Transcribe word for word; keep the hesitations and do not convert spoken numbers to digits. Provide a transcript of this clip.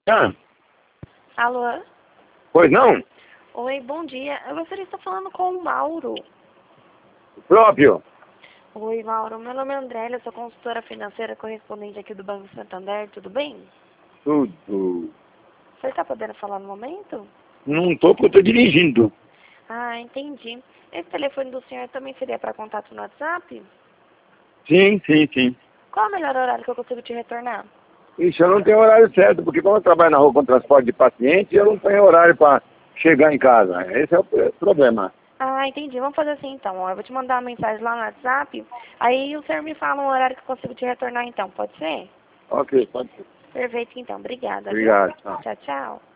Ah, Alô? pois não? Oi, bom dia. Eu gostaria de estar falando com o Mauro. O próprio. Oi, Mauro. Meu nome é Andrélia, eu sou consultora financeira correspondente aqui do Banco Santander, tudo bem? Tudo. Você está podendo falar no momento? Não tô porque eu tô dirigindo. Ah, entendi. Esse telefone do senhor também seria para contato no WhatsApp? Sim, sim, sim. Qual o melhor horário que eu consigo te retornar? Ixi, eu não tenho horário certo, porque como eu trabalho na rua com transporte de paciente, eu não tenho horário para chegar em casa. Esse é o p- problema. Ah, entendi. Vamos fazer assim então. Ó. Eu vou te mandar uma mensagem lá no WhatsApp. Aí o senhor me fala um horário que eu consigo te retornar então, pode ser? Ok, pode ser. Perfeito então. Obrigada, viu? Obrigado. Tchau. Tchau, tchau.